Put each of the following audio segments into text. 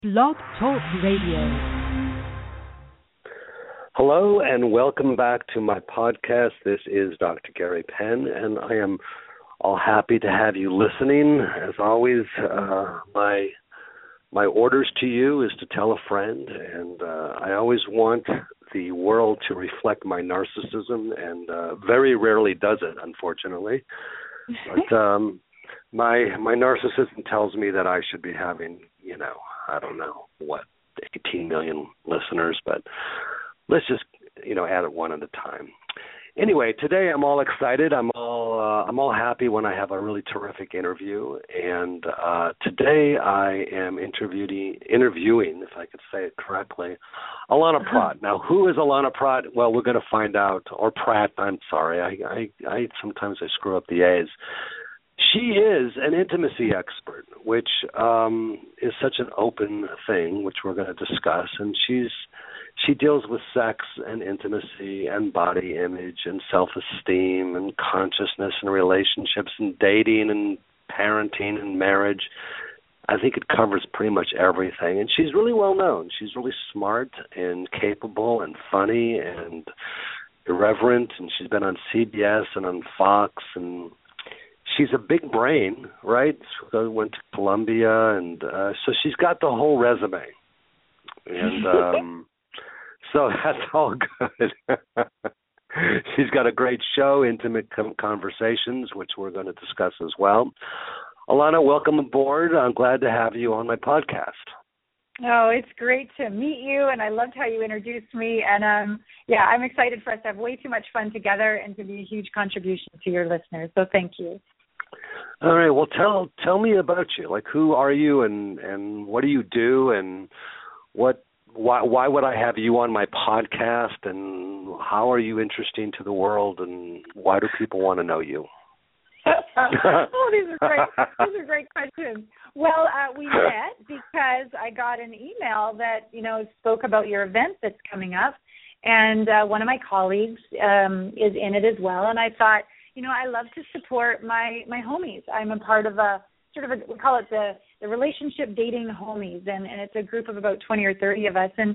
Blog Talk Radio. Hello and welcome back to my podcast. This is Dr. Gary Penn, and I am all happy to have you listening. As always, my orders to you is to tell a friend, and I always want the world to reflect my narcissism, and very rarely does it, unfortunately. But my narcissism tells me that I should be having, I don't know, 18 million listeners, but let's just, add it one at a time. Anyway, today I'm all excited. I'm all happy when I have a really terrific interview, and today I am interviewing, if I could say it correctly, Alana Pratt. Now, who is Alana Pratt? Well, we're going to find out. Or Pratt. I'm sorry. I sometimes I screw up the A's. She is an intimacy expert, which is such an open thing, which we're going to discuss. And she deals with sex and intimacy and body image and self-esteem and consciousness and relationships and dating and parenting and marriage. I think it covers pretty much everything. And she's really well known. She's really smart and capable and funny and irreverent. And she's been on CBS and on Fox, and she's a big brain, right? She went to Columbia, and so she's got the whole resume. And so that's all good. She's got a great show, Intimate Conversations, which we're going to discuss as well. Alana, welcome aboard. I'm glad to have you on my podcast. Oh, it's great to meet you, and I loved how you introduced me. And, I'm excited for us to have way too much fun together and to be a huge contribution to your listeners. So thank you. All right. Well, tell me about you. Like, who are you, and what do you do, and why would I have you on my podcast, and how are you interesting to the world, and why do people want to know you? These are great questions. Well, we met because I got an email that, spoke about your event that's coming up, and one of my colleagues is in it as well, and I thought, I love to support my homies. I'm a part of we call it the relationship dating homies, and it's a group of about 20 or 30 of us, and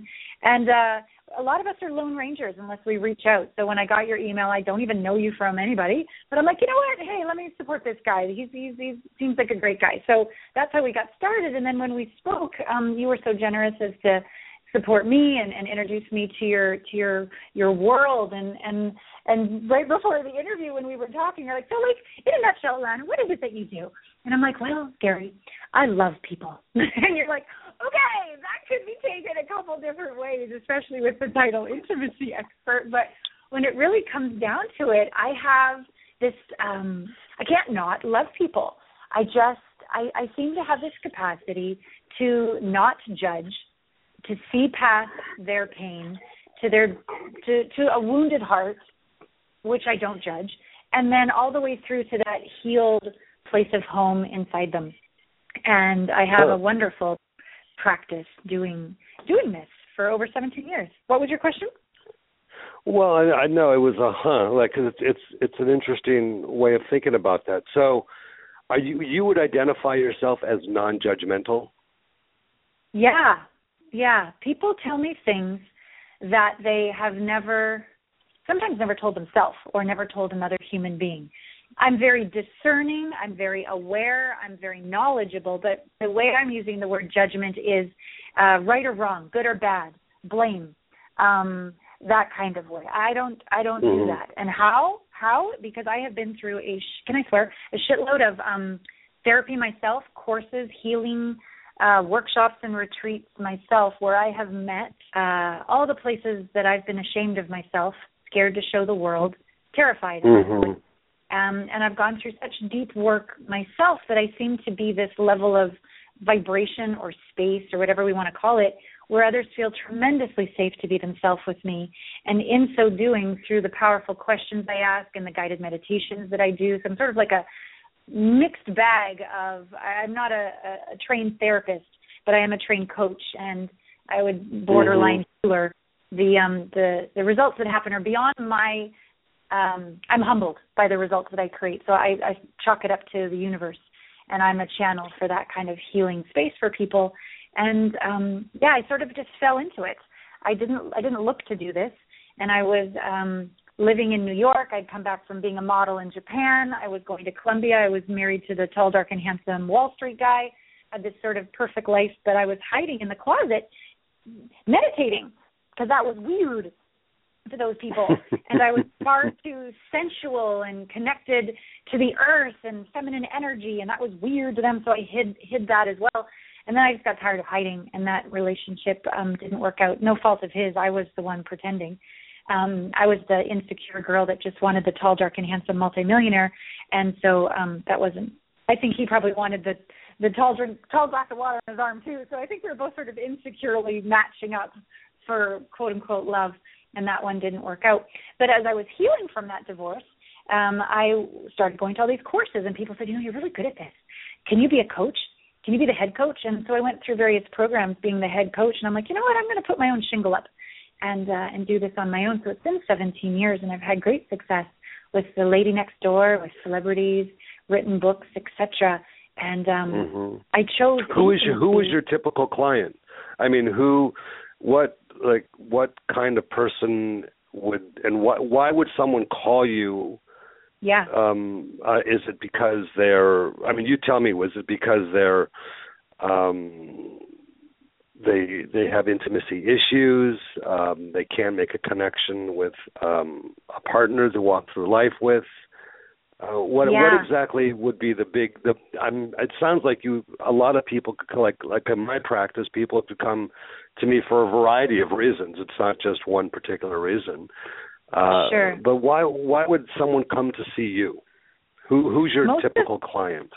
a lot of us are lone rangers unless we reach out. So when I got your email, I don't even know you from anybody, but I'm like, you know what? Hey, let me support this guy. He seems like a great guy. So that's how we got started. And then when we spoke, you were so generous as to support me and introduce me to your world, and right before the interview when we were talking, you're like, so like in a nutshell, Alana, what is it that you do? And I'm like, well, Gary, I love people. And you're like, okay, that could be taken a couple different ways, especially with the title intimacy expert. But when it really comes down to it, I have this, I can't not love people. I seem to have this capacity to not judge, to see past their pain, to a wounded heart, which I don't judge, and then all the way through to that healed place of home inside them. And I have a wonderful practice doing this for over 17 years. What was your question? Well, I know it was cause it's an interesting way of thinking about that. So, you would identify yourself as non-judgmental? Yeah. People tell me things that they have sometimes never told themselves or never told another human being. I'm very discerning, I'm very aware, I'm very knowledgeable, but the way I'm using the word judgment is right or wrong, good or bad, blame, that kind of way. I don't do that. And how? Because I have been through a shitload of therapy myself, courses, healing, workshops and retreats myself, where I have met all the places that I've been ashamed of myself, scared to show the world, terrified of. And I've gone through such deep work myself that I seem to be this level of vibration or space or whatever we want to call it, where others feel tremendously safe to be themselves with me. And in so doing, through the powerful questions I ask and the guided meditations that I do, so I'm sort of like a mixed bag of, I'm not a trained therapist, but I am a trained coach, and I would borderline healer. The results that happen are beyond my, I'm humbled by the results that I create. So I chalk it up to the universe, and I'm a channel for that kind of healing space for people. And I sort of just fell into it. I didn't look to do this, and I was living in New York. I'd come back from being a model in Japan. I was going to Columbia. I was married to the tall, dark, and handsome Wall Street guy. Had this sort of perfect life, but I was hiding in the closet meditating because that was weird to those people. And I was far too sensual and connected to the earth and feminine energy, and that was weird to them, so I hid that as well. And then I just got tired of hiding, and that relationship didn't work out. No fault of his. I was the one pretending. I was the insecure girl that just wanted the tall, dark, and handsome multimillionaire, and so that wasn't. I think he probably wanted the tall glass of water in his arm too. So I think we were both sort of insecurely matching up for quote unquote love, and that one didn't work out. But as I was healing from that divorce, I started going to all these courses, and people said, you're really good at this. Can you be a coach? Can you be the head coach? And so I went through various programs being the head coach, and I'm like, you know what? I'm going to put my own shingle up and do this on my own. So it's been 17 years, and I've had great success with the Lady Next Door, with celebrities, written books, etc. And I chose. Who is your typical client? I mean, what kind of person would, and why would someone call you? Yeah. Is it because they're? I mean, you tell me. Was it because they're? They have intimacy issues. They can't make a connection with a partner to walk through life with. What exactly would be the big? It sounds like a lot of people, like in my practice, people have to come to me for a variety of reasons. It's not just one particular reason. Sure. But why would someone come to see you? Who's your typical client?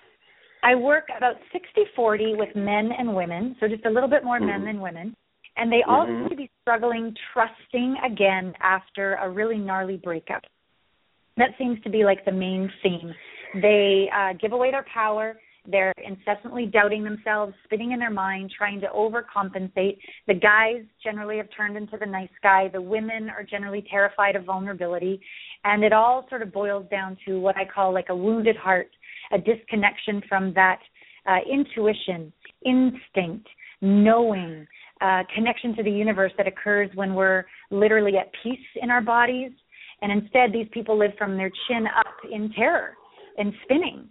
I work about 60-40 with men and women, so just a little bit more men than women. And they all seem to be struggling, trusting again after a really gnarly breakup. That seems to be like the main theme. They give away their power. They're incessantly doubting themselves, spinning in their mind, trying to overcompensate. The guys generally have turned into the nice guy. The women are generally terrified of vulnerability. And it all sort of boils down to what I call like a wounded heart, a disconnection from that intuition, instinct, knowing, connection to the universe that occurs when we're literally at peace in our bodies. And instead, these people live from their chin up in terror and spinning,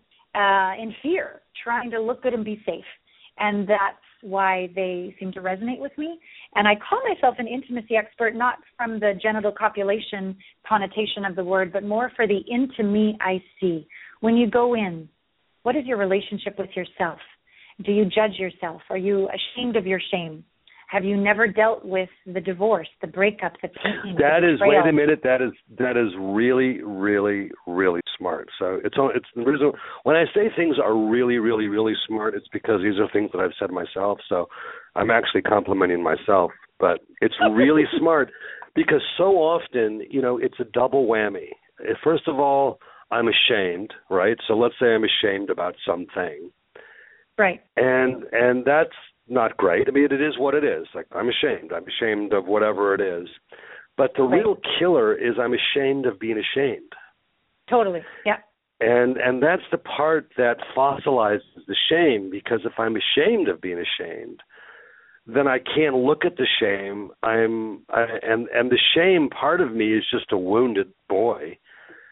in fear, trying to look good and be safe. And that's why they seem to resonate with me. And I call myself an intimacy expert, not from the genital copulation connotation of the word, but more for the into me I see. When you go in, what is your relationship with yourself? Do you judge yourself? Are you ashamed of your shame? Have you never dealt with the divorce, the breakup, the pain? That is, wait a minute, that is really, really, really smart. So it's the reason when I say things are really, really, really smart, it's because these are things that I've said myself. So I'm actually complimenting myself, but it's really smart because so often, it's a double whammy. First of all, I'm ashamed, right? So let's say I'm ashamed about something. Right. And that's not great. I mean, it is what it is. Like, I'm ashamed. I'm ashamed of whatever it is. But the real killer is I'm ashamed of being ashamed. Totally, yeah. And that's the part that fossilizes the shame, because if I'm ashamed of being ashamed, then I can't look at the shame. And the shame part of me is just a wounded boy.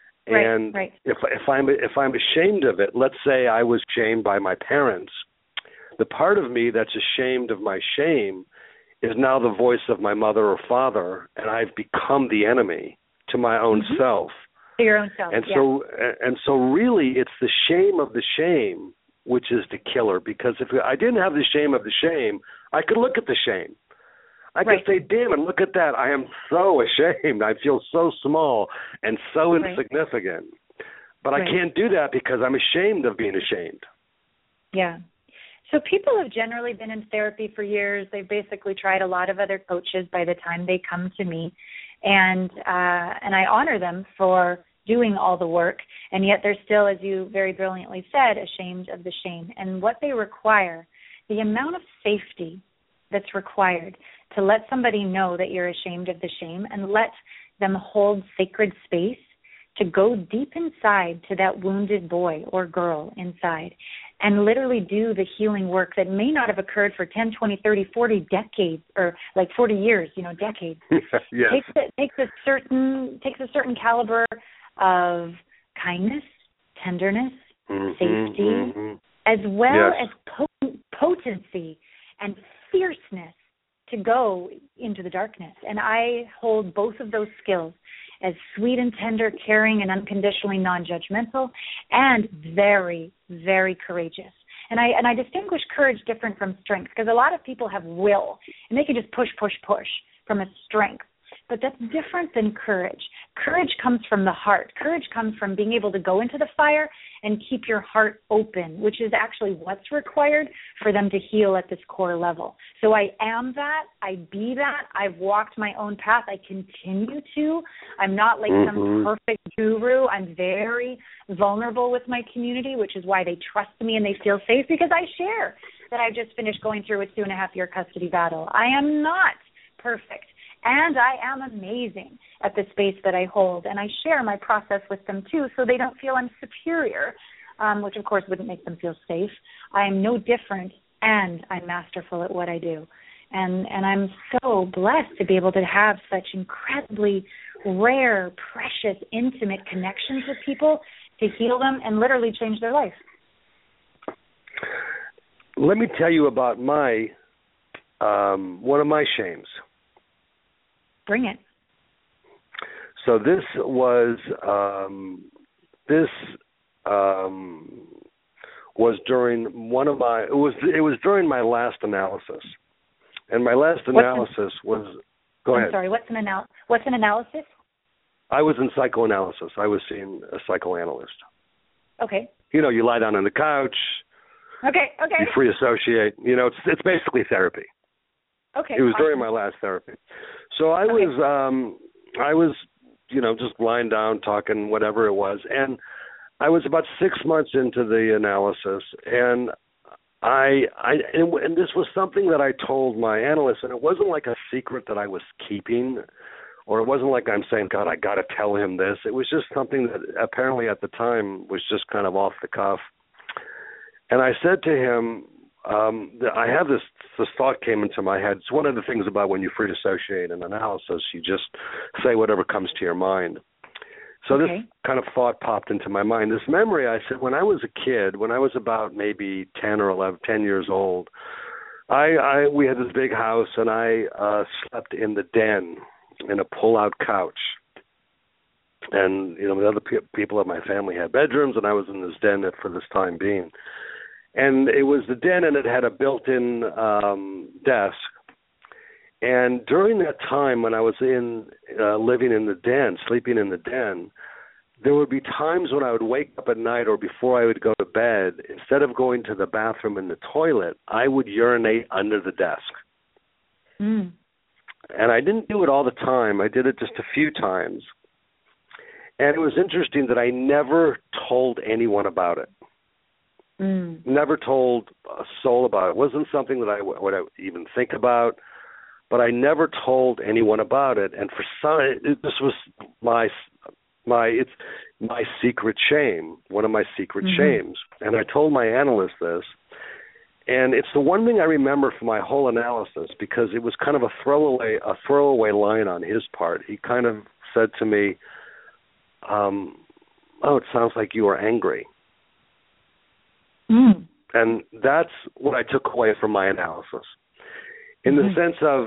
And if I'm ashamed of it, let's say I was shamed by my parents, the part of me that's ashamed of my shame is now the voice of my mother or father, and I've become the enemy to my own self. To your own self. And so really it's the shame of the shame which is the killer, because if I didn't have the shame of the shame, I could look at the shame. I could say, damn it, look at that. I am so ashamed. I feel so small and so insignificant. But I can't do that because I'm ashamed of being ashamed. Yeah. So people have generally been in therapy for years. They've basically tried a lot of other coaches by the time they come to me. And I honor them for doing all the work. And yet they're still, as you very brilliantly said, ashamed of the shame. And what they require, the amount of safety that's required to let somebody know that you're ashamed of the shame and let them hold sacred space to go deep inside to that wounded boy or girl inside and literally do the healing work that may not have occurred for 10, 20, 30, 40 decades, or like 40 years, decades. Yes. Takes a certain caliber of kindness, tenderness, safety, as well as potency and fierceness to go into the darkness. And I hold both of those skills as sweet and tender, caring and unconditionally non-judgmental, and very, very courageous. And I distinguish courage different from strength, because a lot of people have will, and they can just push from a strength. But that's different than courage. Courage comes from the heart. Courage comes from being able to go into the fire and keep your heart open, which is actually what's required for them to heal at this core level. So I am that. I be that. I've walked my own path. I continue to. I'm not like some perfect guru. I'm very vulnerable with my community, which is why they trust me and they feel safe, because I share that I just finished going through a 2.5-year custody battle. I am not perfect. And I am amazing at the space that I hold. And I share my process with them, too, so they don't feel I'm superior, which, of course, wouldn't make them feel safe. I am no different, and I'm masterful at what I do. And I'm so blessed to be able to have such incredibly rare, precious, intimate connections with people to heal them and literally change their life. Let me tell you about my one of my shames. Bring it. So this was during one of my it was during my last analysis, and my last analysis was. Go ahead. I'm sorry. What's an analysis? I was in psychoanalysis. I was seeing a psychoanalyst. Okay. You lie down on the couch. Okay. You free associate. It's basically therapy. Okay. It was during my last therapy. So I was, just lying down, talking, whatever it was. And I was about 6 months into the analysis. And and this was something that I told my analyst, and it wasn't like a secret that I was keeping, or it wasn't like I'm saying, God, I got to tell him this. It was just something that apparently at the time was just kind of off the cuff. And I said to him, I have this thought came into my head. It's one of the things about when you free dissociate in analysis, you just say whatever comes to your mind. So this kind of thought popped into my mind. This memory, I said, when I was a kid, when I was about maybe 10 years old, we had this big house, and I slept in the den in a pull-out couch. And, the other people of my family had bedrooms, and I was in this den for this time being. And it was the den, and it had a built-in desk. And during that time when I was living in the den, sleeping in the den, there would be times when I would wake up at night or before I would go to bed, instead of going to the bathroom and the toilet, I would urinate under the desk. And I didn't do it all the time. I did it just a few times. And it was interesting that I never told anyone about it. Never told a soul about it. It wasn't something that I would even think about, but I never told anyone about it. And this was my secret shame, one of my secret shames. And I told my analyst this, and it's the one thing I remember from my whole analysis, because it was kind of a throwaway line on his part. He kind of said to me, it sounds like you are angry. And that's what I took away from my analysis, in the sense of,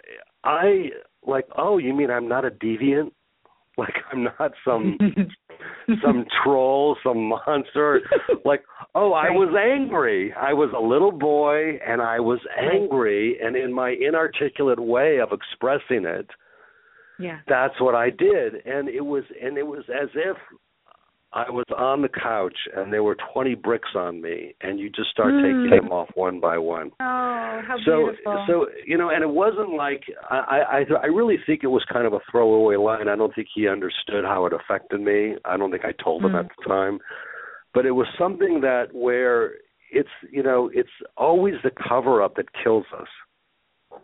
you mean I'm not a deviant? Like I'm not some troll, some monster? I was angry. I was a little boy, and I was angry, and in my inarticulate way of expressing it, that's what I did. And it was as if I was on the couch and there were 20 bricks on me, and you just start taking them off one by one. Oh, how beautiful. So and it wasn't like, I really think it was kind of a throwaway line. I don't think he understood how it affected me. I don't think I told him at the time. But it was something that where it's always the cover-up that kills us.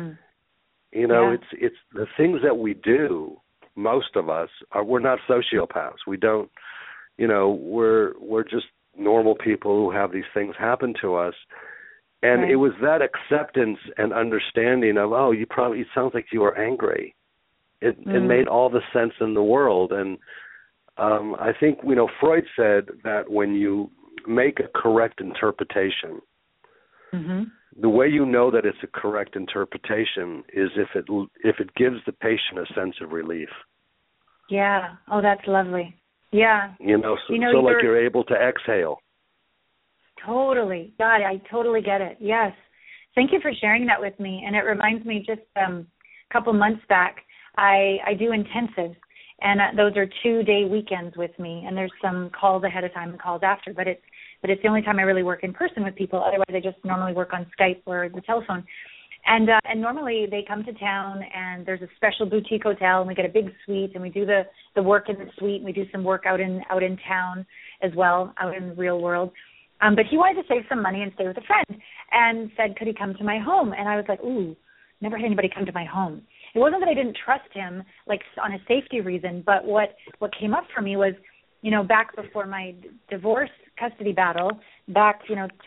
It's the things that we do, most of us, we're not sociopaths. We don't, we're just normal people who have these things happen to us. And right. It was that acceptance and understanding of, it sounds like you were angry. It made all the sense in the world. And I think, Freud said that when you make a correct interpretation, the way you know that it's a correct interpretation is if it gives the patient a sense of relief. Yeah. Oh, that's lovely. Yeah. So like you're able to exhale. Totally. God, I totally get it. Yes. Thank you for sharing that with me. And it reminds me just a couple months back, I do intensives, and those are 2-day weekends with me. And there's some calls ahead of time and calls after, but it's the only time I really work in person with people. Otherwise, I just normally work on Skype or the telephone. And normally they come to town, and there's a special boutique hotel, and we get a big suite, and we do the work in the suite, and we do some work out in town as well, out in the real world. But he wanted to save some money and stay with a friend, and said, could he come to my home? And I was like, ooh, never had anybody come to my home. It wasn't that I didn't trust him, like on a safety reason, but what came up for me was, back before my divorce custody battle, back,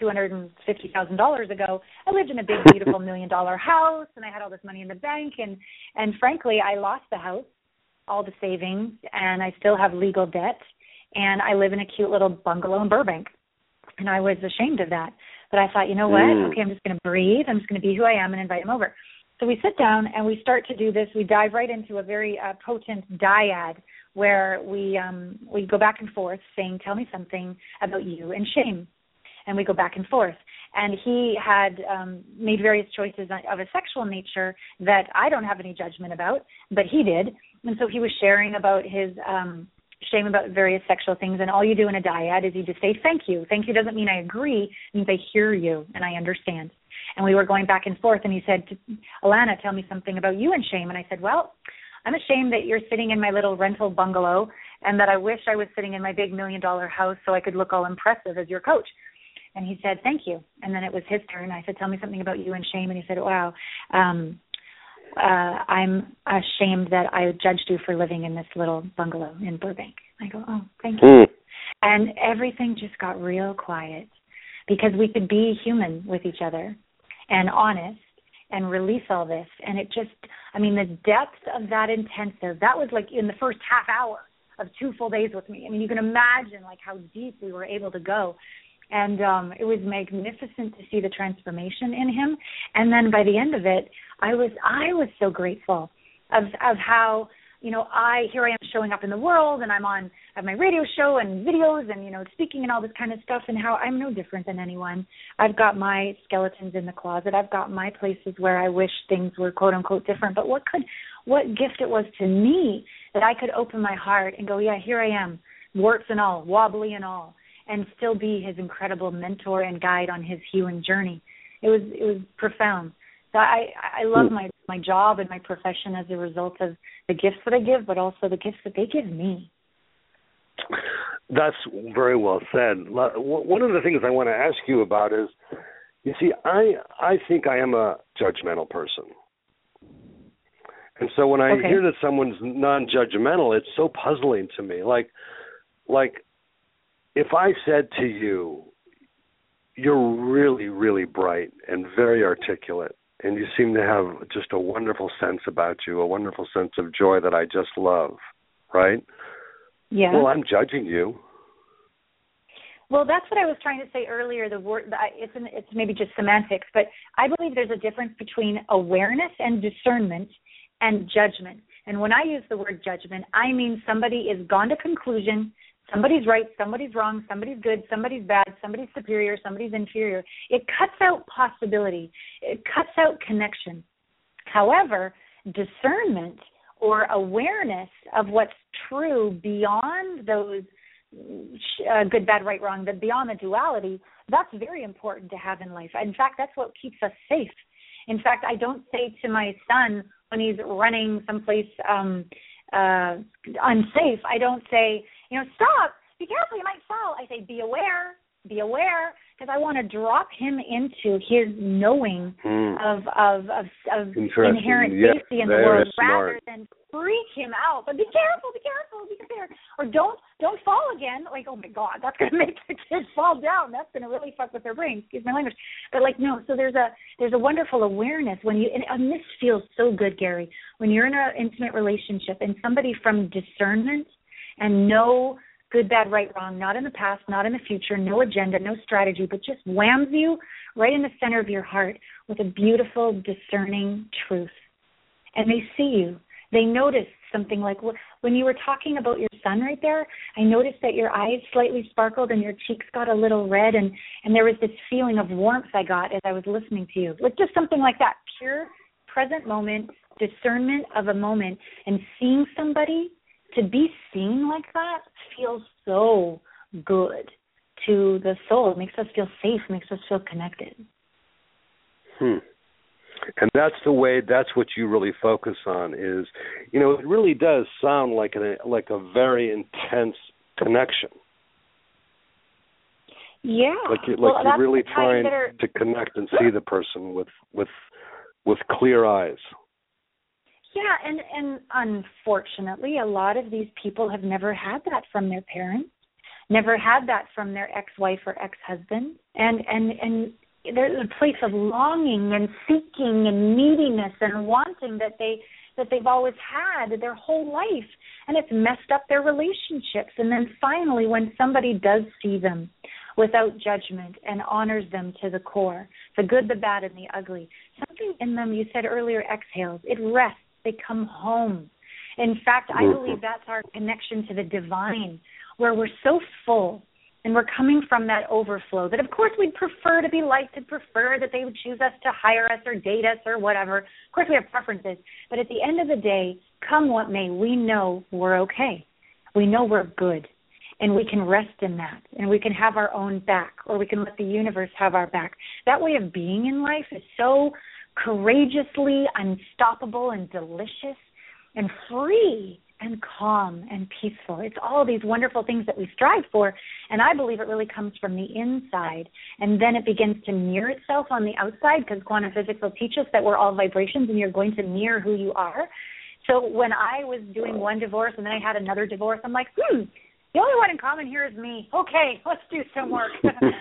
$250,000 ago, I lived in a big, beautiful $1 million house, and I had all this money in the bank, and frankly, I lost the house, all the savings, and I still have legal debt, and I live in a cute little bungalow in Burbank, and I was ashamed of that. But I thought, you know what? Okay, I'm just going to breathe. I'm just going to be who I am and invite him over. So we sit down and we start to do this. We dive right into a very potent dyad where we go back and forth saying, tell me something about you and shame. And we go back and forth. And he had made various choices of a sexual nature that I don't have any judgment about, but he did. And so he was sharing about his shame about various sexual things. And all you do in a dyad is you just say, thank you. Thank you doesn't mean I agree. It means I hear you and I understand. And we were going back and forth, and he said, Alana, tell me something about you and shame. And I said, well, I'm ashamed that you're sitting in my little rental bungalow and that I wish I was sitting in my big $1 million house so I could look all impressive as your coach. And he said, thank you. And then it was his turn. I said, tell me something about you and shame. And he said, wow, I'm ashamed that I judged you for living in this little bungalow in Burbank. I go, oh, thank you. And everything just got real quiet because we could be human with each other and honest and release all this. And it just, the depth of that intensive, that was like in the first half hour of 2 full days with me. You can imagine like how deep we were able to go. And it was magnificent to see the transformation in him. And then by the end of it, I was so grateful of how, here I am showing up in the world, and I have my radio show and videos and, speaking and all this kind of stuff, and how I'm no different than anyone. I've got my skeletons in the closet. I've got my places where I wish things were quote unquote different. But what gift it was to me that I could open my heart and go, yeah, here I am, warts and all, wobbly and all, and still be his incredible mentor and guide on his healing journey. It was profound. So I love my job and my profession as a result of the gifts that I give, but also the gifts that they give me. That's very well said. One of the things I want to ask you about is, you see, I think I am a judgmental person. And so when I hear that someone's non-judgmental, it's so puzzling to me. Like if I said to you, you're really, really bright and very articulate, and you seem to have just a wonderful sense about you, a wonderful sense of joy that I just love, right? Yeah. Well, I'm judging you. Well, that's what I was trying to say earlier. The word, it's maybe just semantics, but I believe there's a difference between awareness and discernment and judgment. And when I use the word judgment, I mean somebody is gone to conclusion. Somebody's right, somebody's wrong, somebody's good, somebody's bad, somebody's superior, somebody's inferior. It cuts out possibility. It cuts out connection. However, discernment or awareness of what's true beyond those good, bad, right, wrong, beyond the duality, that's very important to have in life. In fact, that's what keeps us safe. In fact, I don't say to my son when he's running someplace unsafe, I don't say, stop, be careful, you might fall. I say, be aware, because I want to drop him into his knowing of inherent safety in the world rather than freak him out. But be careful, be prepared. Or don't don't fall again. Like, oh my God, that's going to make the kids fall down. That's going to really fuck with their brain. Excuse my language. But like, no, so there's a wonderful awareness when you, and this feels so good, Gary, when you're in an intimate relationship and somebody from discernment and no good, bad, right, wrong, not in the past, not in the future, no agenda, no strategy, but just whams you right in the center of your heart with a beautiful, discerning truth. And they see you. They notice something like when you were talking about your son right there, I noticed that your eyes slightly sparkled and your cheeks got a little red, and there was this feeling of warmth I got as I was listening to you. Like just something like that, pure present moment, discernment of a moment, and seeing somebody, to be seen like that feels so good to the soul. It makes us feel safe, makes us feel connected. And that's what you really focus on is, it really does sound like a very intense connection. Yeah. You're really trying to connect and see the person with clear eyes. Yeah, and unfortunately, a lot of these people have never had that from their parents, never had that from their ex-wife or ex-husband, and there's a place of longing and seeking and neediness and wanting that they've always had their whole life, and it's messed up their relationships. And then finally, when somebody does see them without judgment and honors them to the core, the good, the bad, and the ugly, something in them, you said earlier, exhales. It rests. They come home. In fact, I believe that's our connection to the divine, where we're so full and we're coming from that overflow that, of course, we'd prefer to be liked and prefer that they would choose us to hire us or date us or whatever. Of course, we have preferences. But at the end of the day, come what may, we know we're okay. We know we're good. And we can rest in that. And we can have our own back, or we can let the universe have our back. That way of being in life is so courageously unstoppable and delicious and free and calm and peaceful. It's all these wonderful things that we strive for, and I believe it really comes from the inside, and then it begins to mirror itself on the outside, because quantum physics will teach us that we're all vibrations and you're going to mirror who you are. So when I was doing one divorce and then I had another divorce, I'm like, the only one in common here is me. Okay, let's do some work.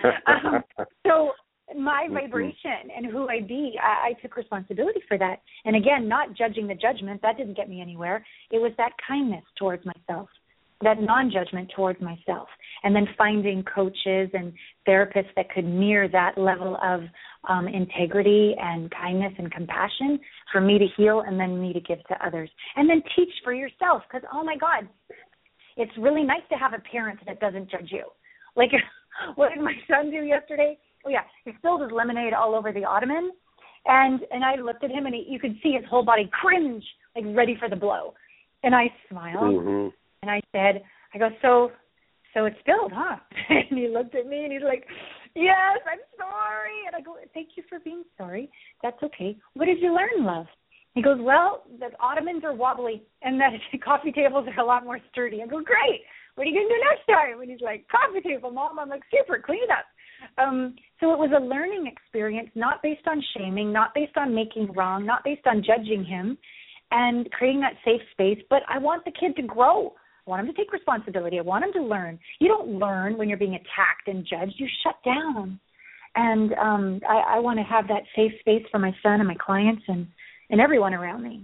So my vibration and who I be, I took responsibility for that. And again, not judging the judgment, that didn't get me anywhere. It was that kindness towards myself, that non-judgment towards myself, and then finding coaches and therapists that could mirror that level of integrity and kindness and compassion for me to heal and then me to give to others. And then teach for yourself, because, oh, my God, it's really nice to have a parent that doesn't judge you. Like, what did my son do yesterday? Oh, yeah, he spilled his lemonade all over the ottoman, and I looked at him, and you could see his whole body cringe, like ready for the blow. And I smiled, and I said, so it spilled, huh? And he looked at me, and he's like, yes, I'm sorry. And I go, thank you for being sorry. That's okay. What did you learn, love? He goes, well, the ottomans are wobbly, and that the coffee tables are a lot more sturdy. I go, great. What are you going to do next time? And he's like, coffee table, Mom. I'm like, super, clean it up. So it was a learning experience, not based on shaming, not based on making wrong, not based on judging him, and creating that safe space. But I want the kid to grow. I want him to take responsibility. I want him to learn. You don't learn when you're being attacked and judged. You shut down. And I want to have that safe space for my son and my clients and everyone around me.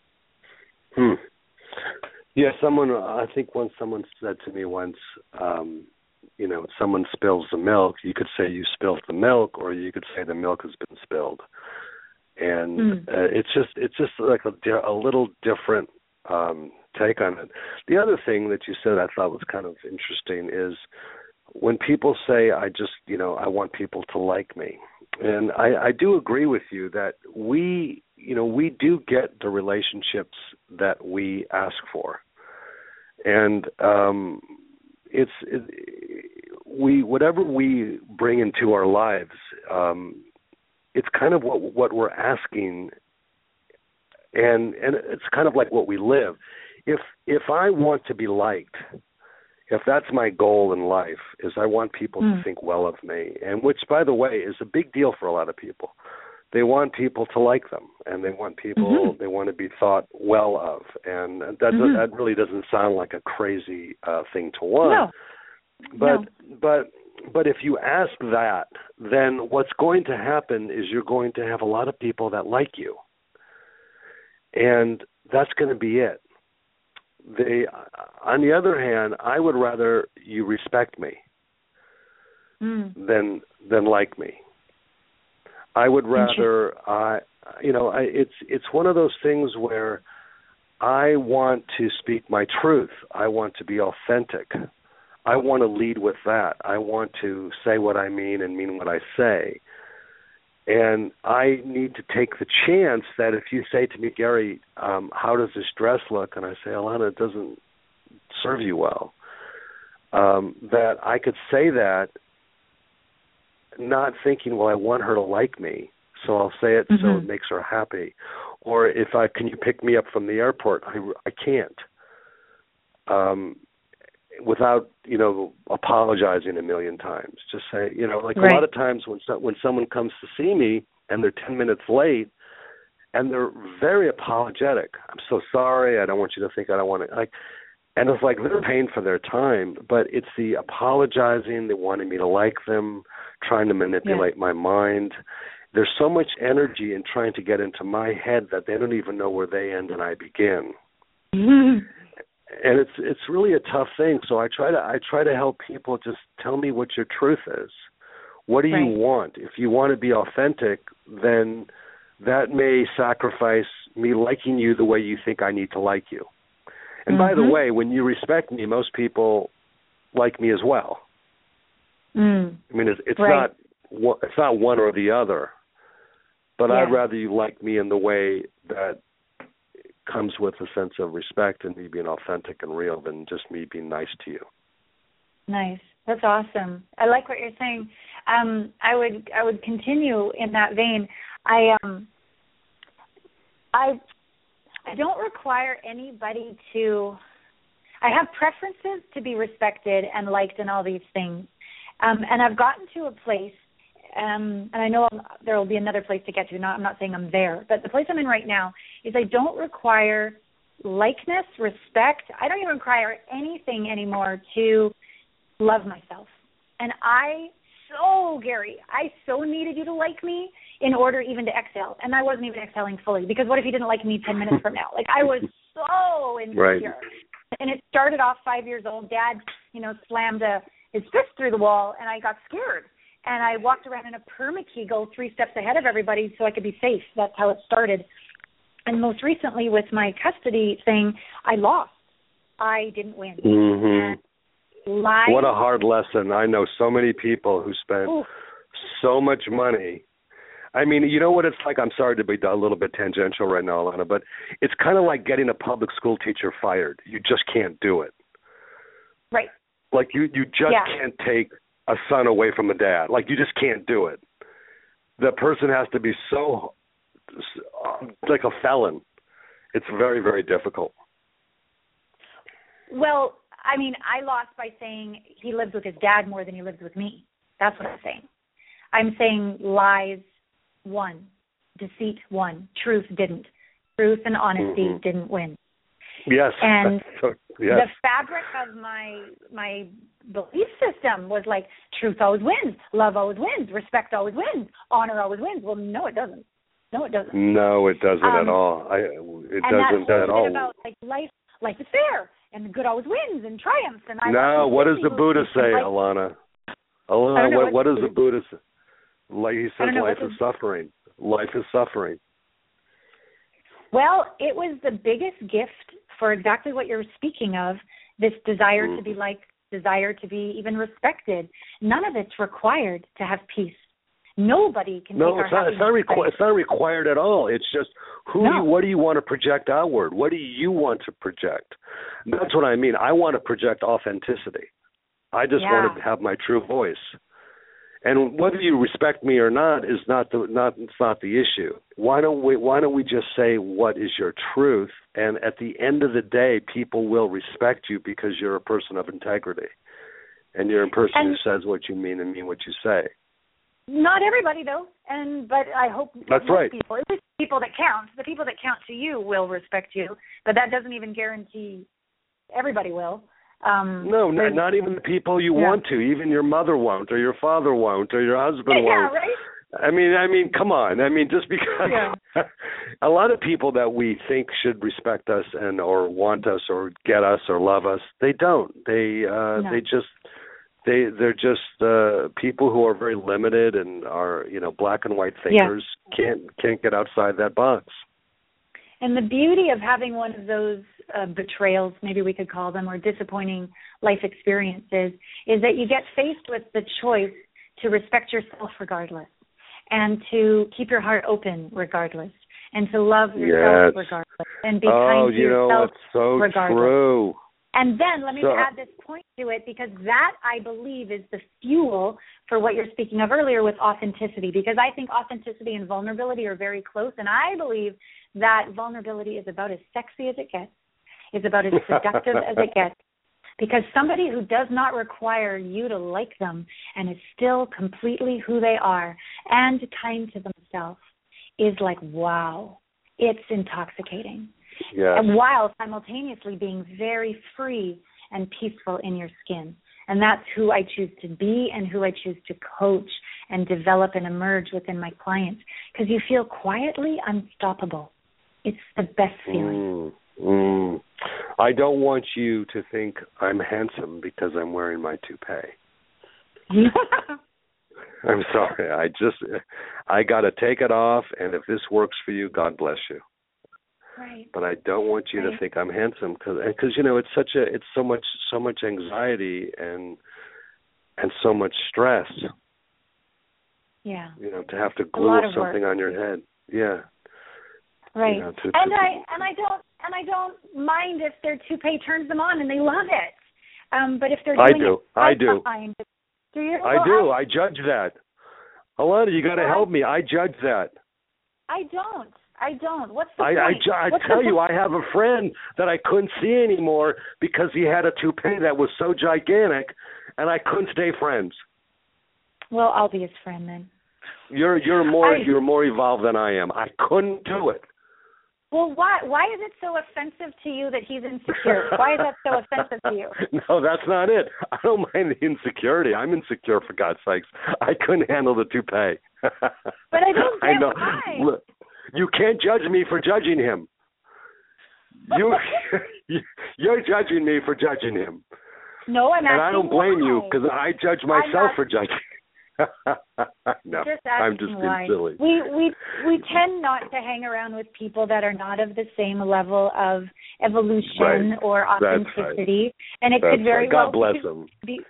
Yeah, I think once someone said to me once, someone spills the milk, you could say you spilled the milk, or you could say the milk has been spilled. And it's just like a little different take on it. The other thing that you said I thought was kind of interesting is when people say, I want people to like me. And I do agree with you that we do get the relationships that we ask for. And whatever we bring into our lives, it's kind of what we're asking, and it's kind of like what we live. If I want to be liked, if that's my goal in life, is I want people to think well of me, and which, by the way, is a big deal for a lot of people. they want people to like them, and they want people, they want to be thought well of, and that really doesn't sound like a crazy thing to want. No. But if you ask that, then what's going to happen is you're going to have a lot of people that like you, and that's going to be it. On the other hand, I would rather you respect me than like me. I would rather, it's one of those things where I want to speak my truth. I want to be authentic. I want to lead with that. I want to say what I mean and mean what I say. And I need to take the chance that if you say to me, Gary, how does this dress look? And I say, Alana, it doesn't serve you well. That I could say that not thinking, well, I want her to like me, so I'll say it so it makes her happy. Or can you pick me up from the airport? I can't. Without, apologizing a million times. Just say, a lot of times when someone comes to see me and they're 10 minutes late and they're very apologetic. I'm so sorry. I don't want you to think I don't want to. And it's like they're paying for their time, but it's the apologizing, they wanting me to like them, trying to manipulate my mind. There's so much energy in trying to get into my head that they don't even know where they end and I begin. And it's really a tough thing. So I try to help people just tell me what your truth is. What do you want? If you want to be authentic, then that may sacrifice me liking you the way you think I need to like you. And by the way, when you respect me, most people like me as well. I mean, it's not one or the other. But I'd rather you like me in the way that comes with a sense of respect and me being authentic and real than just me being nice to you. Nice. That's awesome. I like what you're saying. I would continue in that vein. I don't require anybody to. I have preferences to be respected and liked and all these things. And I've gotten to a place, and I know there will be another place to get to. I'm not saying I'm there, but the place I'm in right now is I don't require likeness, respect. I don't even require anything anymore to love myself. And Gary, I so needed you to like me in order even to exhale. And I wasn't even exhaling fully, because what if you didn't like me 10 minutes from now? I was so insecure. Right. And it started off 5 years old. Dad, slammed his fist through the wall, and I got scared. And I walked around in a perma-kegel 3 steps ahead of everybody so I could be safe. That's how it started. And most recently with my custody thing, I lost. I didn't win. And lies. What a hard lesson. I know so many people who spent so much money. I mean, you know what it's like? I'm sorry to be a little bit tangential right now, Alana, but it's kind of like getting a public school teacher fired. You just can't do it. Right. Like you just can't take a son away from a dad. Like you just can't do it. The person has to be so like a felon. It's very, very difficult. Well, I mean, I lost by saying he lives with his dad more than he lives with me. That's what I'm saying. I'm saying lies won, deceit won, truth didn't. Truth and honesty didn't win. Yes. And yes. The fabric of my belief system was like, truth always wins, love always wins, respect always wins, honor always wins. Well, no, it doesn't. No, it doesn't. No, it doesn't at all. It doesn't at all. And that whole bit about life is fair, and the good always wins and triumphs. And what does the Buddha say, Alana? Alana, what does the Buddha say? Like he says, life is suffering. Life is suffering. Well, it was the biggest gift for exactly what you're speaking of, this desire to be liked, desire to be even respected. None of it's required to have peace. Nobody can make our happiness. It's not required at all. It's just what do you want to project outward? What do you want to project? That's what I mean. I want to project authenticity. I just want to have my true voice. And whether you respect me or not is not the issue. Why don't we just say what is your truth? And at the end of the day, people will respect you because you're a person of integrity, and you're a person who says what you mean and mean what you say. Not everybody though, but I hope that's right. People, at least the people that count, to you will respect you, but that doesn't even guarantee everybody will. No, not even the people you want to. Even your mother won't, or your father won't, or your husband won't. Right? I mean, come on. I mean, just because a lot of people that we think should respect us and or want us or get us or love us, they don't. They're just people who are very limited and are, black and white thinkers. Can't get outside that box. And the beauty of having one of those betrayals, maybe we could call them, or disappointing life experiences, is that you get faced with the choice to respect yourself regardless, and to keep your heart open regardless, and to love yourself regardless, and be kind to yourself it's so regardless. True. And then let me add this point to it, because that, I believe, is the fuel for what you're speaking of earlier with authenticity, because I think authenticity and vulnerability are very close, and I believe that vulnerability is about as sexy as it gets, is about as seductive as it gets, because somebody who does not require you to like them and is still completely who they are and kind to themselves is like, wow, it's intoxicating. Yes. And while simultaneously being very free and peaceful in your skin. And that's who I choose to be and who I choose to coach and develop and emerge within my clients, because you feel quietly unstoppable. It's the best feeling. I don't want you to think I'm handsome because I'm wearing my toupee. I'm sorry. I got to take it off, and if this works for you, God bless you. Right. But I don't want you to think I'm handsome because it's so much anxiety and so much stress. Yeah. To have to glue something on your head. Yeah. Right. And I don't mind if their toupee turns them on and they love it. But if they're doing I do. Do you? I do. I judge that. Alana, you got to help me. I judge that. I don't. What's the point? I tell you, I have a friend that I couldn't see anymore because he had a toupee that was so gigantic, and I couldn't stay friends. Well, I'll be his friend then. You're more evolved than I am. I couldn't do it. Well, why is it so offensive to you that he's insecure? Why is that so offensive to you? No, that's not it. I don't mind the insecurity. I'm insecure, for God's sakes. I couldn't handle the toupee. But I don't get why. Look, you can't judge me for judging him. You're judging me for judging him. No, I'm asking and I don't blame why. you because I judge myself for judging. No, I'm just why. being silly. We tend not to hang around with people that are not of the same level of evolution or authenticity, and it could very well God bless them.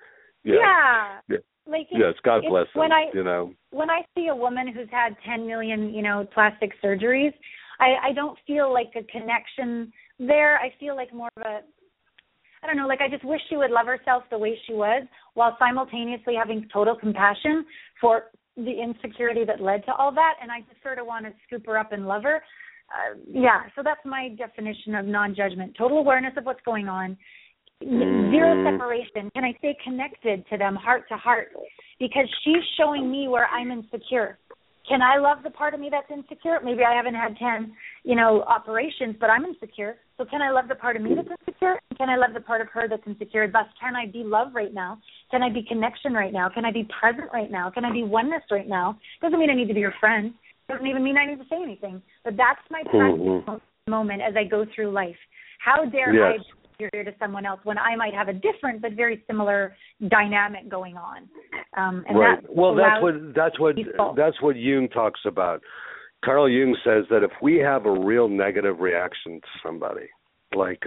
Yeah. Like yes, God bless them. When I see a woman who's had 10 million, plastic surgeries, I don't feel like a connection there. I feel like more of a, I don't know, like I just wish she would love herself the way she was, while simultaneously having total compassion for the insecurity that led to all that. And I just sort of want to scoop her up and love her. So that's my definition of non-judgment. Total awareness of what's going on. Zero separation. Can I stay connected to them heart to heart? Because she's showing me where I'm insecure. Can I love the part of me that's insecure? Maybe I haven't had 10, operations, but I'm insecure. So can I love the part of me that's insecure? Can I love the part of her that's insecure? Thus, can I be love right now? Can I be connection right now? Can I be present right now? Can I be oneness right now? Doesn't mean I need to be your friend. Doesn't even mean I need to say anything. But that's my practice moment as I go through life. How dare I be superior to someone else when I might have a different but very similar dynamic going on? Right. That's what Jung talks about. Carl Jung says that if we have a real negative reaction to somebody, like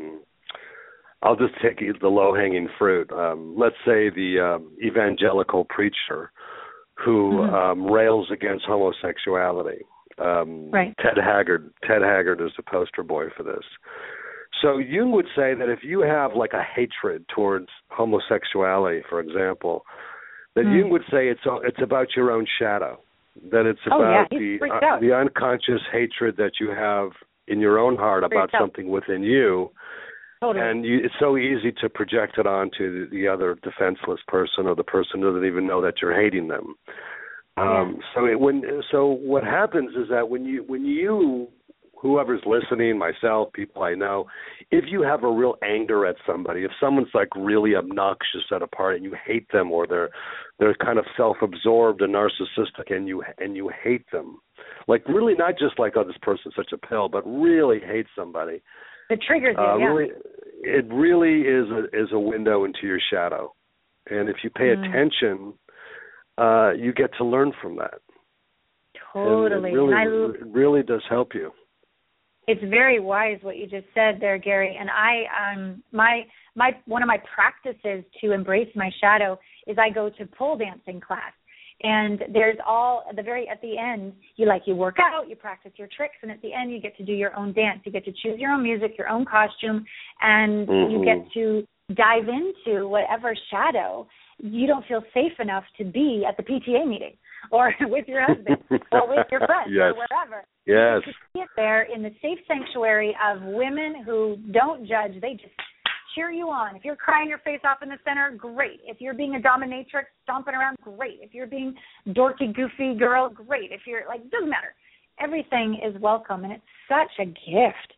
I'll just take the low-hanging fruit. Let's say the evangelical preacher who rails against homosexuality. Ted Haggard is the poster boy for this. So Jung would say that if you have like a hatred towards homosexuality, for example, that Jung would say it's about your own shadow, that it's about the unconscious hatred that you have in your own heart about something within you. Totally. And it's so easy to project it onto the other defenseless person or the person who doesn't even know that you're hating them. So what happens is that when you whoever's listening, myself, people I know, if you have a real anger at somebody, if someone's like really obnoxious at a party and you hate them, or they're kind of self-absorbed and narcissistic and you hate them, like really not just like, oh, this person's such a pill, but really hate somebody. It triggers you, Really, it really is a window into your shadow. And if you pay attention, you get to learn from that. Totally. And it really does help you. It's very wise what you just said there, Gary. And I, my one of my practices to embrace my shadow is I go to pole dancing class. And there's at the end, you work out, you practice your tricks, and at the end you get to do your own dance. You get to choose your own music, your own costume, and you get to dive into whatever shadow you don't feel safe enough to be at the PTA meeting or with your husband or with your friends or wherever. Yes. You get there in the safe sanctuary of women who don't judge. They just cheer you on. If you're crying your face off in the center, great. If you're being a dominatrix, stomping around, great. If you're being dorky, goofy girl, great. If you're doesn't matter. Everything is welcome, and it's such a gift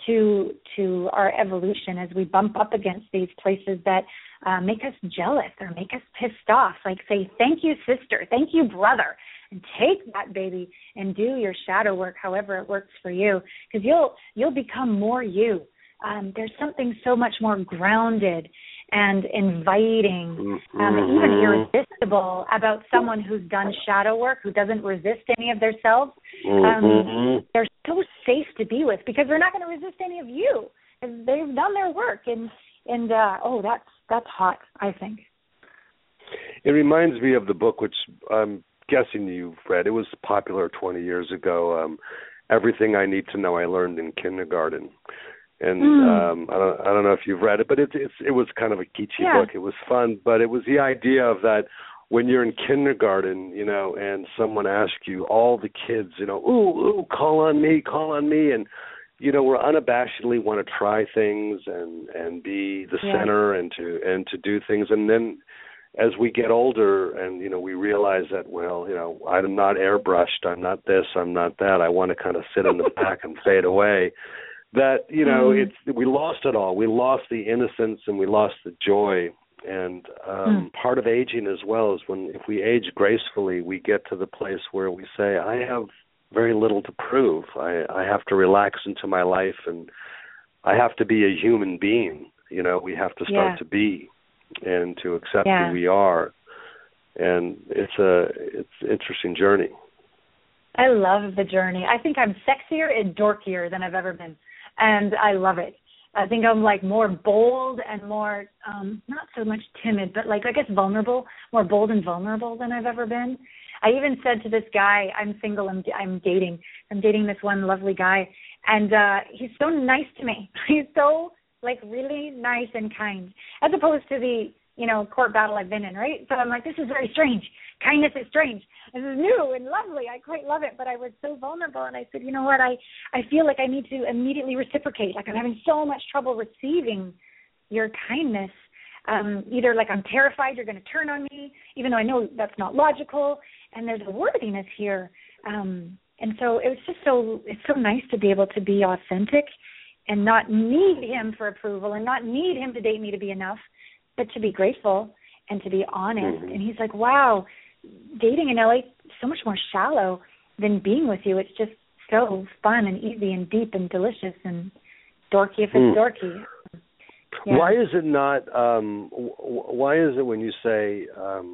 to our evolution as we bump up against these places that make us jealous or make us pissed off. Like say, thank you, sister. Thank you, brother. And take that baby and do your shadow work however it works for you, because you'll become more you. There's something so much more grounded and inviting, even irresistible about someone who's done shadow work, who doesn't resist any of themselves. They're so safe to be with because they're not going to resist any of you. They've done their work, and that's hot, I think. It reminds me of the book, which I'm guessing you've read. It was popular 20 years ago. Everything I Need to Know I Learned in Kindergarten. And I don't know if you've read it, but it was kind of a geeky book. It was fun, but it was the idea of that when you're in kindergarten, and someone asks you, all the kids, ooh, call on me, and we're unabashedly want to try things and be the center and to do things, and then as we get older and we realize that I'm not airbrushed, I'm not this, I'm not that, I want to kind of sit in the back and fade away. That we lost it all. We lost the innocence and we lost the joy. And part of aging as well is if we age gracefully, we get to the place where we say, I have very little to prove. I have to relax into my life, and I have to be a human being. We have to start to be and to accept who we are. And it's an interesting journey. I love the journey. I think I'm sexier and dorkier than I've ever been. And I love it. I think I'm more bold and more, not so much timid, but I guess vulnerable, more bold and vulnerable than I've ever been. I even said to this guy, I'm single, I'm dating this one lovely guy, and he's so nice to me. He's so really nice and kind, as opposed to the, court battle I've been in, right? So I'm like, this is very strange. Kindness is strange. This is new and lovely. I quite love it. But I was so vulnerable, and I said, you know what? I feel like I need to immediately reciprocate. I'm having so much trouble receiving your kindness. Either I'm terrified you're going to turn on me, even though I know that's not logical. And there's a worthiness here. And so it's so nice to be able to be authentic and not need him for approval and not need him to date me to be enough, but to be grateful and to be honest. And he's like, wow, dating in LA is so much more shallow than being with you. It's just so fun and easy and deep and delicious and dorky if it's dorky. Yeah. Why is it not, why is it when you say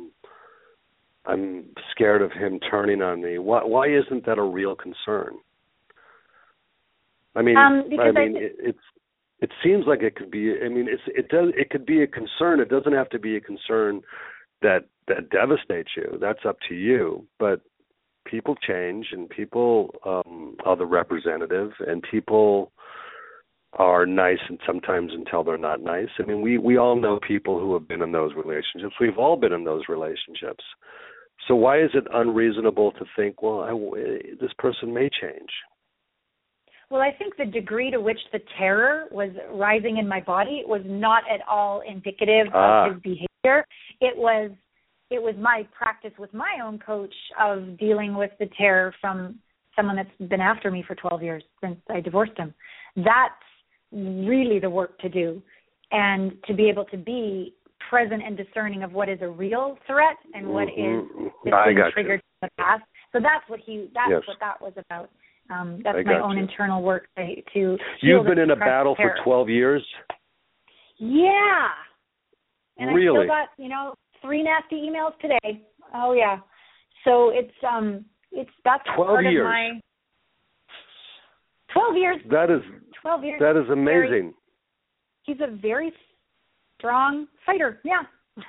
I'm scared of him turning on me, why isn't that a real concern? I mean, it seems like it could be. I mean, it could be a concern. It doesn't have to be a concern that devastates you. That's up to you. But people change, and people are the representative, and people are nice and sometimes until they're not nice. I mean, we all know people who have been in those relationships. We've all been in those relationships. So why is it unreasonable to think, well, this person may change? Well, I think the degree to which the terror was rising in my body was not at all indicative of his behavior. It was it was my practice with my own coach of dealing with the terror from someone that's been after me for 12 years since I divorced him. That's really the work to do, and to be able to be present and discerning of what is a real threat and what is triggered in the past. So that's what that was about. That's my own internal work to You've been in a battle terror. for 12 years? Yeah. And really? I still got, 3 nasty emails today. Oh yeah. So that's 12 part years. of my 12 years. 12 years. That is amazing. He's a very strong fighter. Yeah.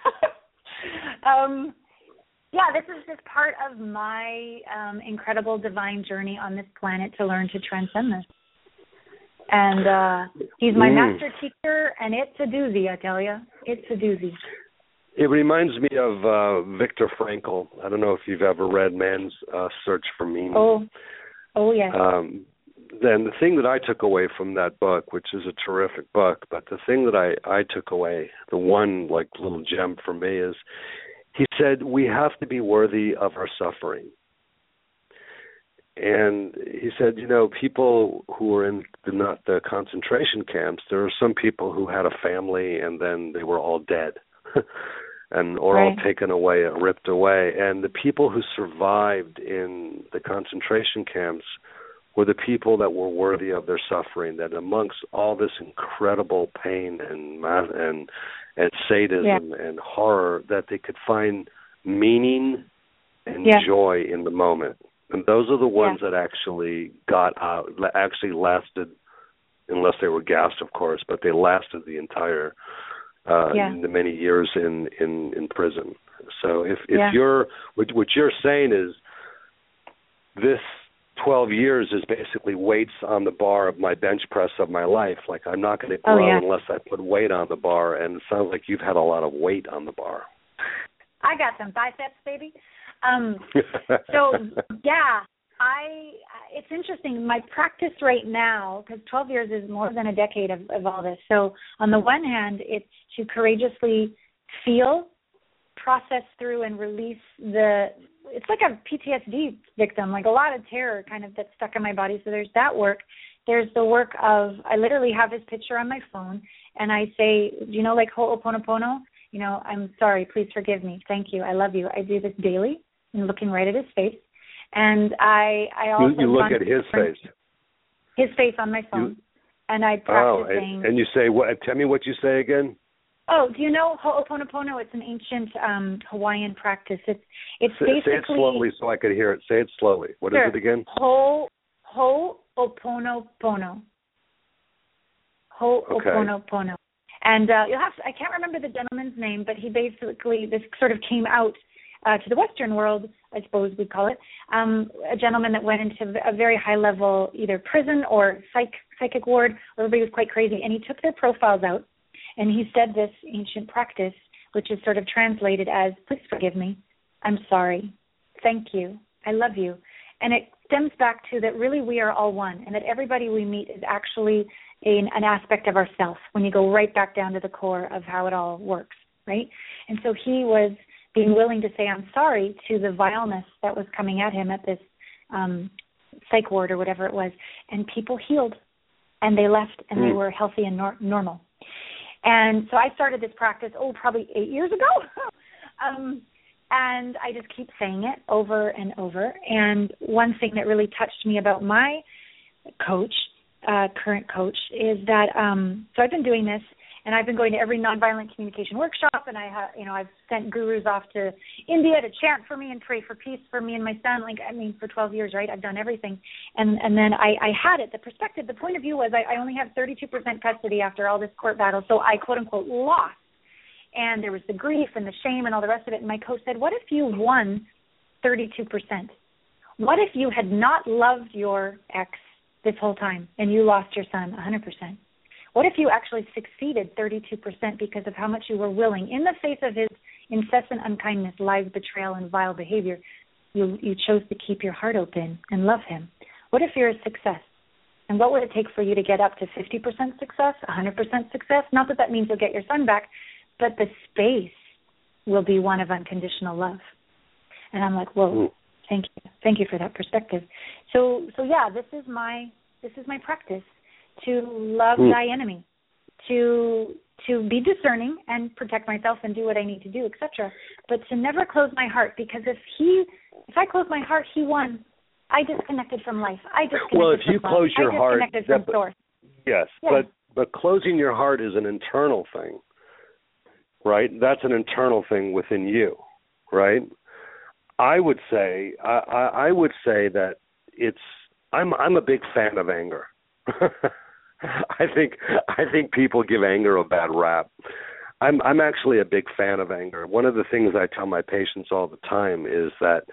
This is just part of my incredible divine journey on this planet to learn to transcend this. And he's my master teacher, and it's a doozy, I tell you. It's a doozy. It reminds me of Viktor Frankl. I don't know if you've ever read Man's Search for Meaning. Oh yes. Then the thing that I took away from that book, which is a terrific book, but the thing that I took away, the one little gem for me is, he said we have to be worthy of our suffering. And he said, people who were in the concentration camps, there are some people who had a family and then they were all dead or all taken away or ripped away. And the people who survived in the concentration camps were the people that were worthy of their suffering, that amongst all this incredible pain and sadism and horror, that they could find meaning and joy in the moment. And those are the ones that actually got out, actually lasted, unless they were gassed, of course, but they lasted the entire the many years in prison. So if you're, what you're saying is, this 12 years is basically weights on the bar of my bench press of my life. Like, I'm not going to grow unless I put weight on the bar, and it sounds like you've had a lot of weight on the bar. I got some biceps, baby. It's interesting. My practice right now, because 12 years is more than a decade of all this. So on the one hand, it's to courageously feel, process through, and release it's like a PTSD victim, like a lot of terror kind of that's stuck in my body. So there's that work. There's the work of, I literally have his picture on my phone, and I say, like Ho'oponopono, I'm sorry, please forgive me, thank you, I love you. I do this daily, and looking right at his face. And I also... You look at his face. His face on my phone. And I practice saying... And you say, what? Tell me what you say again. Oh, do you know Ho'oponopono? It's an ancient Hawaiian practice. It's basically... Say it slowly so I could hear it. Say it slowly. What is it again? Ho'oponopono. Ho'oponopono. Okay. And you'll have to, I can't remember the gentleman's name, but he basically, this sort of came out to the Western world, I suppose we'd call it, a gentleman that went into a very high-level either prison or psychic ward where everybody was quite crazy, and he took their profiles out, and he said this ancient practice, which is sort of translated as, please forgive me, I'm sorry, thank you, I love you. And it stems back to that really we are all one, and that everybody we meet is actually an aspect of ourself when you go right back down to the core of how it all works, right? And so he was being willing to say, I'm sorry, to the vileness that was coming at him at this psych ward or whatever it was. And people healed, and they left, and they were healthy and normal. And so I started this practice, probably 8 years ago. And I just keep saying it over and over. And one thing that really touched me about my coach, current coach, is that so I've been doing this, and I've been going to every nonviolent communication workshop, and I've sent gurus off to India to chant for me and pray for peace for me and my son. For 12 years, right? I've done everything, and then I had it. The perspective, the point of view was I only have 32% custody after all this court battle, so I quote unquote lost. And there was the grief and the shame and all the rest of it. And my coach said, what if you won 32%? What if you had not loved your ex this whole time and you lost your son 100%? What if you actually succeeded 32% because of how much you were willing, in the face of his incessant unkindness, lies, betrayal, and vile behavior, you chose to keep your heart open and love him? What if you're a success? And what would it take for you to get up to 50% success, 100% success? Not that means you'll get your son back, but the space will be one of unconditional love. And I'm like, whoa, thank you for that perspective. So yeah, this is my practice, to love thy enemy, to be discerning and protect myself and do what I need to do, etc. But to never close my heart, because if I close my heart, he won. I disconnected from life. I disconnected well, if you from close love. your heart, I disconnected from source. Yes, yeah. But closing your heart is an internal thing, right? That's an internal thing within you, right? I would say that I'm a big fan of anger. I think people give anger a bad rap. I'm actually a big fan of anger. One of the things I tell my patients all the time is that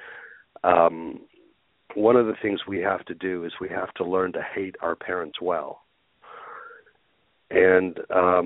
one of the things we have to do is we have to learn to hate our parents well. And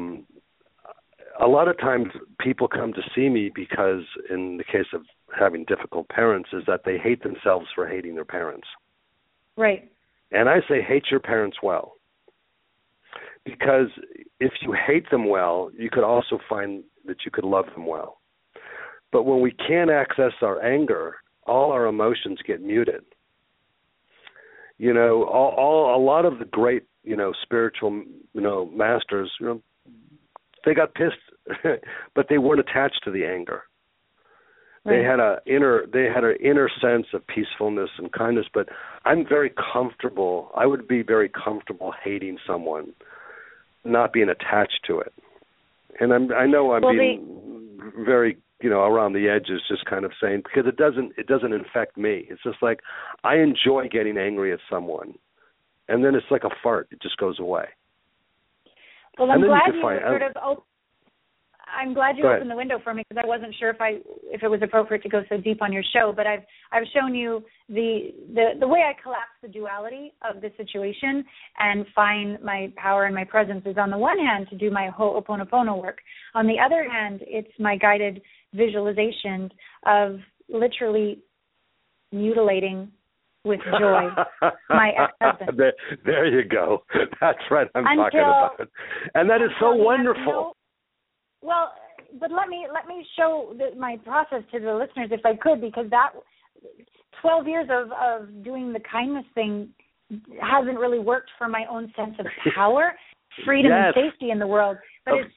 a lot of times people come to see me because, in the case of having difficult parents, is that they hate themselves for hating their parents. Right. And I say hate your parents well. Because if you hate them well, you could also find that you could love them well. But when we can't access our anger, all our emotions get muted. You know, a lot of the great, spiritual, masters, they got pissed, but they weren't attached to the anger. Right. They had an inner sense of peacefulness and kindness. But I'm very comfortable. I would be very comfortable hating someone, not being attached to it. And I know I'm being very, around the edges, just kind of saying, because it doesn't infect me. It's just like I enjoy getting angry at someone, and then it's like a fart; it just goes away. Well, I'm glad I'm glad you opened the window for me, because I wasn't sure if it was appropriate to go so deep on your show. But I've shown you the way I collapse the duality of the situation and find my power and my presence is, on the one hand, to do my Ho'oponopono work. On the other hand, it's my guided visualization of literally mutilating with joy my ex-husband. There you go. That's right. I'm talking about. And that is so wonderful. Well, but let me show my process to the listeners, if I could, because that 12 years of doing the kindness thing hasn't really worked for my own sense of power, freedom, and safety in the world. But as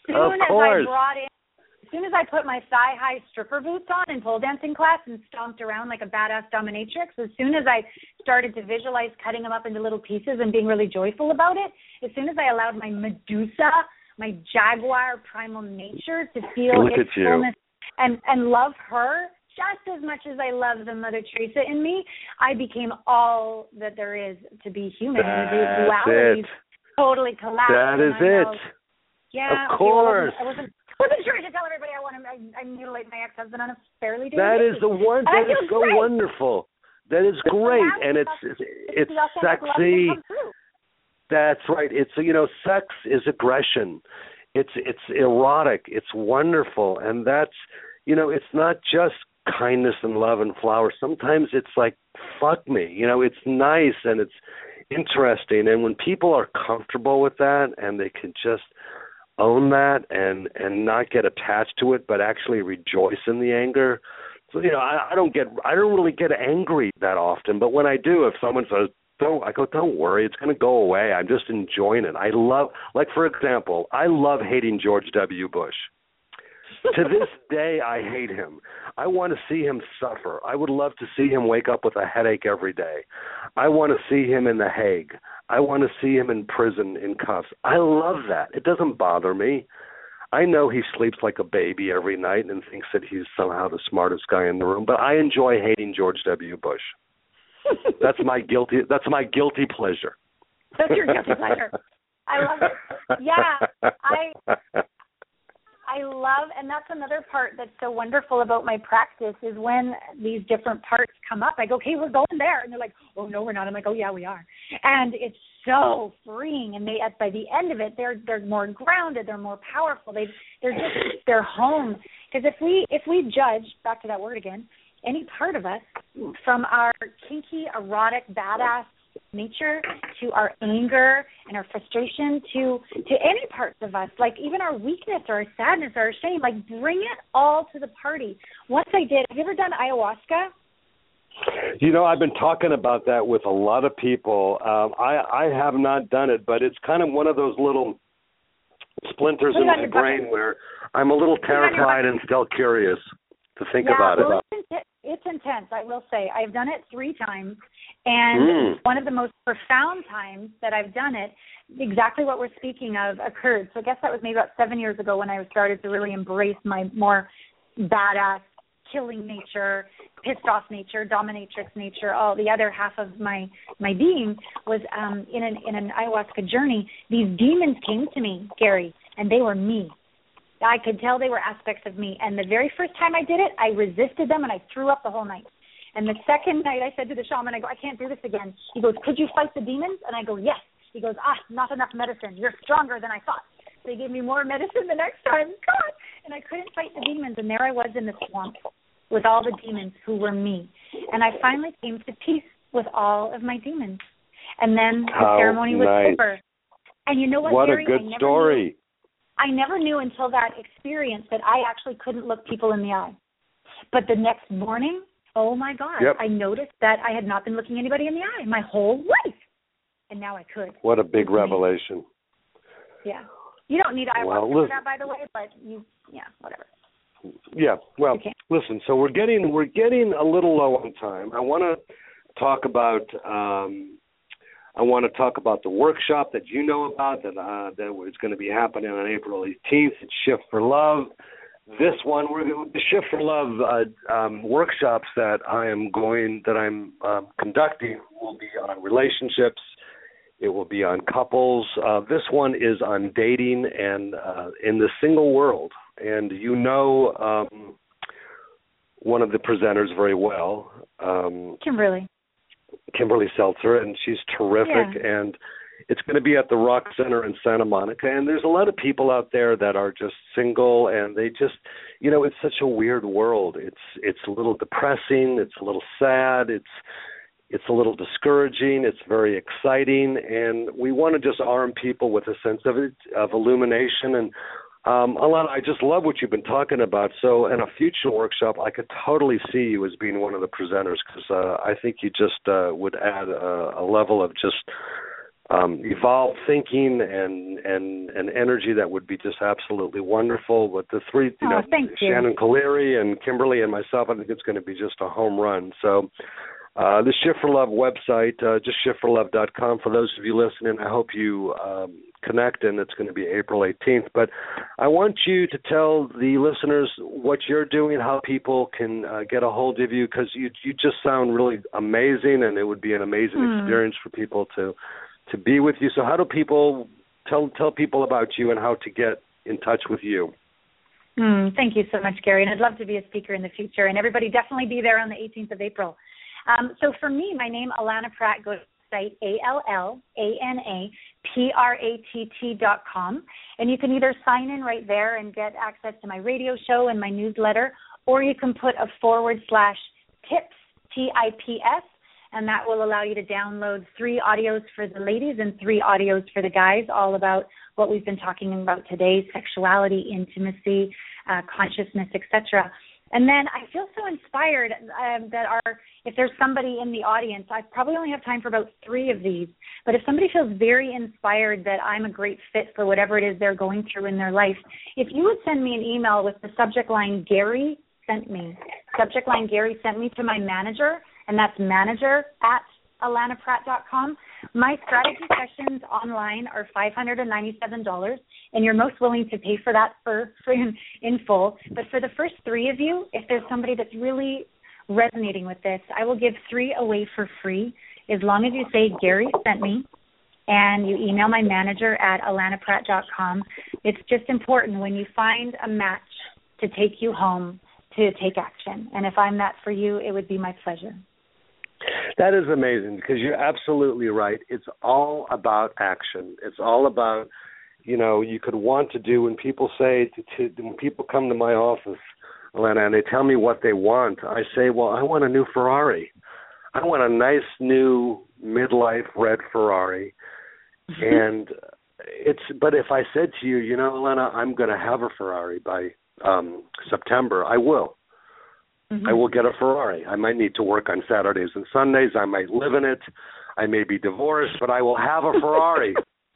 soon as I put my thigh-high stripper boots on in pole dancing class and stomped around like a badass dominatrix, as soon as I started to visualize cutting them up into little pieces and being really joyful about it, as soon as I allowed my Medusa, my jaguar primal nature to feel its fullness and love her just as much as I love the Mother Teresa in me, I became all that there is to be human. The duality totally collapsed. That is it. Yeah. Of course. I wasn't sure to tell everybody I mutilate my ex-husband on a fairly daily basis. That is is the one. That is so wonderful. That is great, and it's sexy. That's right. It's sex is aggression. It's erotic. It's wonderful, and that's it's not just kindness and love and flowers. Sometimes it's like fuck me. It's nice and it's interesting, and when people are comfortable with that and they can just own that and not get attached to it, but actually rejoice in the anger. So I don't really get angry that often, but when I do, if someone says don't worry, it's going to go away. I'm just enjoying it. I love, like, for example, I love hating George W. Bush. To this day, I hate him. I want to see him suffer. I would love to see him wake up with a headache every day. I want to see him in The Hague. I want to see him in prison in cuffs. I love that. It doesn't bother me. I know he sleeps like a baby every night and thinks that he's somehow the smartest guy in the room, but I enjoy hating George W. Bush. That's my guilty pleasure. That's your guilty pleasure. I love it. Yeah, I love, and that's another part that's so wonderful about my practice is when these different parts come up, I go, okay, we're going there. And they're like, oh, no, we're not. I'm like, oh, yeah, we are. And it's so freeing. And by the end of it, they're more grounded. They're more powerful. They're home. Because if we judge, back to that word again, any part of us from our kinky, erotic, badass nature, to our anger and our frustration, to any parts of us, like even our weakness or our sadness or our shame, like bring it all to the party. Once I did, have you ever done ayahuasca? You know, I've been talking about that with a lot of people. I have not done it, but it's kind of one of those little splinters in my brain where I'm a little terrified and still curious to think about it. It's intense, I will say. I've done it 3 times, and one of the most profound times that I've done it, exactly what we're speaking of occurred. So I guess that was maybe about 7 years ago when I started to really embrace my more badass, killing nature, pissed off nature, dominatrix nature, all the other half of my being was in an ayahuasca journey. These demons came to me, Gary, and they were me. I could tell they were aspects of me. And the very first time I did it, I resisted them and I threw up the whole night. And the second night I said to the shaman, I go, I can't do this again. He goes, could you fight the demons? And I go, yes. He goes, not enough medicine. You're stronger than I thought. So he gave me more medicine the next time. God. And I couldn't fight the demons. And there I was in the swamp with all the demons who were me. And I finally came to peace with all of my demons. And then the ceremony was over. And you know what, Gary? What a good story. I never knew until that experience that I actually couldn't look people in the eye. But the next morning, oh, my God, I noticed that I had not been looking anybody in the eye my whole life. And now I could. What a big revelation. Yeah. You don't need ayahuasca for that, by the way, but whatever. Yeah, well, listen, so we're getting a little low on time. I want to talk about the workshop that you know about that is going to be happening on April 18th. It's Shift for Love. This one, the Shift for Love workshops that I'm conducting will be on relationships. It will be on couples. This one is on dating and in the single world. And you know one of the presenters very well. Kimberly Seltzer, and she's terrific. Yeah. And it's going to be at the Rock Center in Santa Monica. And there's a lot of people out there that are just single, and they just, it's such a weird world. It's a little depressing. It's a little sad. It's a little discouraging. It's very exciting, and we want to just arm people with a sense of illumination. And Alana, I just love what you've been talking about. So in a future workshop, I could totally see you as being one of the presenters, because I think you just would add a level of just evolved thinking and energy that would be just absolutely wonderful. With the 3, Shannon Kaleri and Kimberly and myself, I think it's going to be just a home run. So the Shift for Love website, just shiftforlove.com. For those of you listening, I hope you connect, and it's going to be April 18th. But I want you to tell the listeners what you're doing, how people can get a hold of you, because you just sound really amazing, and it would be an amazing experience for people to be with you. So how do people tell people about you and how to get in touch with you? Thank you so much, Gary, and I'd love to be a speaker in the future, and everybody definitely be there on the 18th of April. So for me, my name, Alana Pratt, goes to the site ALLANAPRATT.com, and you can either sign in right there and get access to my radio show and my newsletter, or you can put a /tips, TIPS, and that will allow you to download 3 audios for the ladies and 3 audios for the guys, all about what we've been talking about today: sexuality, intimacy, consciousness, etc. And then I feel so inspired if there's somebody in the audience, I probably only have time for about 3 of these, but if somebody feels very inspired that I'm a great fit for whatever it is they're going through in their life, if you would send me an email with the subject line Gary sent me to my manager, and that's manager@alanapratt.com. My strategy sessions online are $597, and you're most willing to pay for that for in full. But for the first 3 of you, if there's somebody that's really resonating with this, I will give 3 away for free, as long as you say Gary sent me and you email my manager at alanapratt.com. It's just important when you find a match to take you home to take action. And if I'm that for you, it would be my pleasure. That is amazing, because you're absolutely right. It's all about action. It's all about, you could want to do, when people say, when people come to my office, Alana, and they tell me what they want, I say, well, I want a new Ferrari. I want a nice new midlife red Ferrari, and but if I said to you, you know, Elena, I'm going to have a Ferrari by September, I will. I will get a Ferrari. I might need to work on Saturdays and Sundays. I might live in it. I may be divorced, but I will have a Ferrari.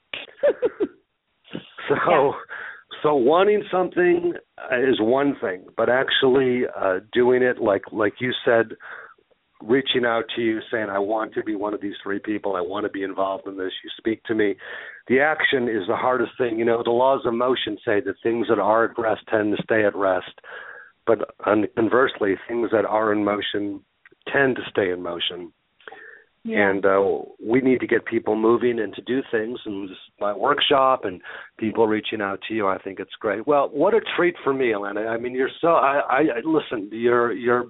So wanting something is one thing, but actually doing it, like you said, reaching out to you, saying, I want to be one of these three people. I want to be involved in this. You speak to me. The action is the hardest thing. You know, the laws of motion say that things that are at rest tend to stay at rest. But conversely, things that are in motion tend to stay in motion. Yeah. And we need to get people moving and to do things. And my workshop and people reaching out to you, I think it's great. Well, what a treat for me, Elena. I mean, you're so. Listen. You're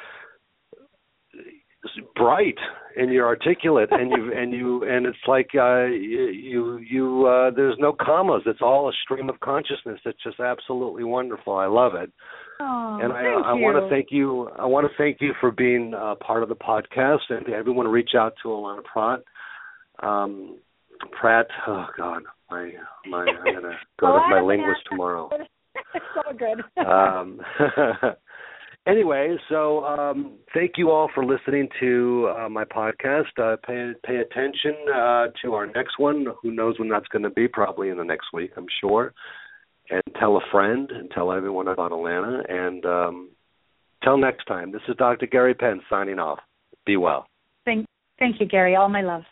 bright and you're articulate and it's like there's no commas. It's all a stream of consciousness. It's just absolutely wonderful. I love it. Oh, and I want to thank you. I want to thank you for being part of the podcast, and everyone reach out to Elena Pratt. Pratt. Oh God, I'm gonna go to my linguist tomorrow. It's all good. Anyway, so thank you all for listening to my podcast. Pay attention to our next one. Who knows when that's going to be? Probably in the next week, I'm sure. And tell a friend and tell everyone about Elena. And till next time, this is Dr. Gary Penn signing off. Be well. Thank you, Gary. All my love.